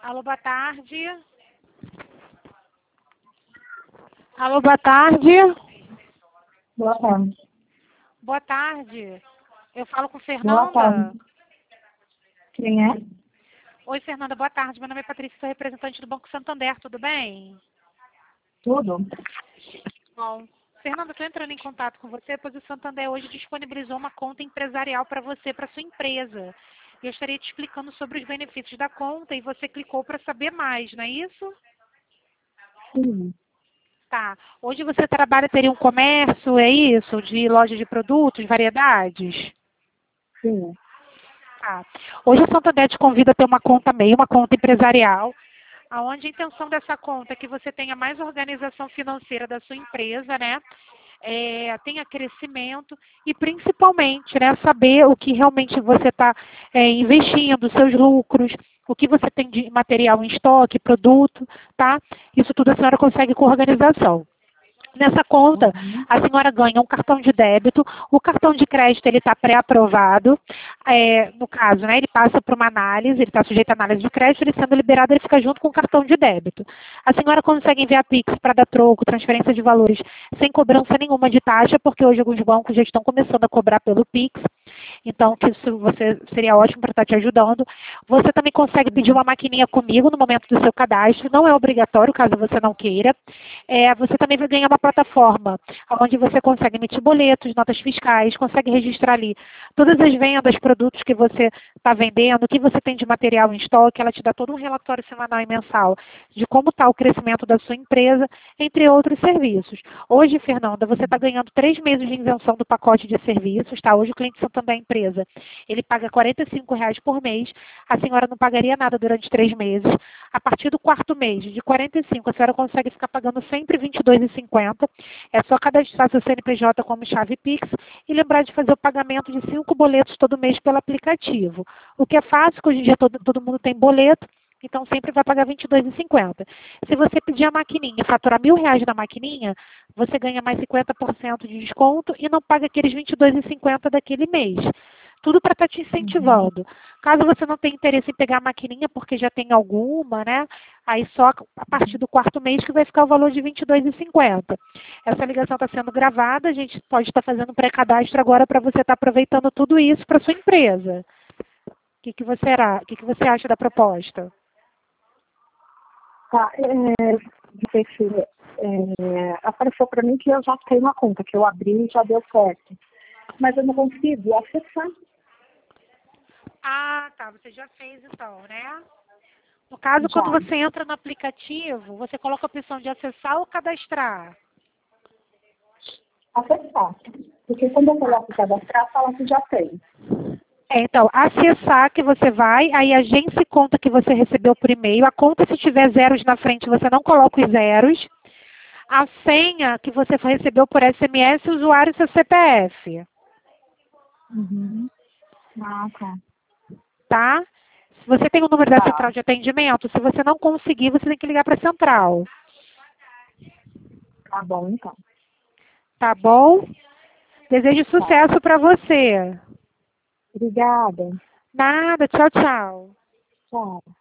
Alô, boa tarde. Alô, boa tarde. Boa tarde. Boa tarde. Eu falo com Boa Fernanda. tarde. Quem é? Oi, Fernanda, boa tarde. Meu nome é Patrícia, sou representante do Banco Santander, tudo bem? Tudo? Bom. Fernanda, estou entrando em contato com você, pois o Santander hoje disponibilizou uma conta empresarial para você, para sua empresa. Eu estaria te explicando sobre os benefícios da conta e você clicou para saber mais, não é isso? Sim. Tá. Hoje você trabalha, teria um comércio, é isso? De loja de produtos, variedades? Sim. Tá. Hoje o Santander te convida a ter uma conta MEI, uma conta empresarial, aonde a intenção dessa conta é que você tenha mais organização financeira da sua empresa, né? Tenha crescimento e principalmente, né, saber o que realmente você está investindo, seus lucros, o que você tem de material em estoque, produto, tá? Isso tudo a senhora consegue com organização. Nessa conta, Uhum. a senhora ganha um cartão de débito, o cartão de crédito ele está pré-aprovado, no caso, né, ele passa por uma análise, ele está sujeito à análise de crédito, ele sendo liberado, ele fica junto com o cartão de débito. A senhora consegue enviar Pix para dar troco, transferência de valores, sem cobrança nenhuma de taxa, porque hoje alguns bancos já estão começando a cobrar pelo Pix, então que isso você seria ótimo para estar te ajudando. Você também consegue pedir uma maquininha comigo no momento do seu cadastro, não é obrigatório caso você não queira. Você também vai ganhar uma plataforma onde você consegue emitir boletos, notas fiscais, consegue registrar ali todas as vendas, produtos que você está vendendo, o que você tem de material em estoque, ela te dá todo um relatório semanal e mensal de como está o crescimento da sua empresa, entre outros serviços. Hoje, Fernanda, você está ganhando 3 meses de isenção do pacote de serviços, tá? Hoje o cliente Santander empresa, ele paga R$ 45 por mês, a senhora não pagaria nada durante 3 meses. A partir do quarto mês, de 45, a senhora consegue ficar pagando sempre R$ 22,50. É só cadastrar seu CNPJ como chave Pix e lembrar de fazer o pagamento de 5 boletos todo mês pelo aplicativo. O que é fácil, que hoje em dia todo mundo tem boleto, então sempre vai pagar R$ 22,50. Se você pedir a maquininha e faturar R$ 1.000 na maquininha, você ganha mais 50% de desconto e não paga aqueles R$ 22,50 daquele mês. Tudo para estar te Uhum. incentivando. Caso você não tenha interesse em pegar a maquininha porque já tem alguma, né? Aí só a partir do quarto mês que vai ficar o valor de R$ 22,50. Essa ligação está sendo gravada, a gente pode estar fazendo pré-cadastro agora para você estar aproveitando tudo isso para sua empresa. O que você acha da proposta? Tá. Apareceu para mim que eu já tenho uma conta, que eu abri e já deu certo. Mas eu não consigo acessar. Ah, tá. Você já fez então, né? No caso, quando Já. você entra no aplicativo, você coloca a opção de acessar ou cadastrar. Acessar. Porque quando eu coloco cadastrar, fala que já tem. Então, acessar que você vai, aí a agência conta que você recebeu por e-mail. A conta, se tiver zeros na frente, você não coloca os zeros. A senha que você recebeu por SMS, o usuário e seu CPF. Uhum. Ah, tá. Tá? Se você tem o número da Tá. central de atendimento, se você não conseguir, você tem que ligar para a central. Tá bom, então. Tá bom? Desejo Tá. sucesso para você. Obrigada. Nada, tchau, tchau. Tchau.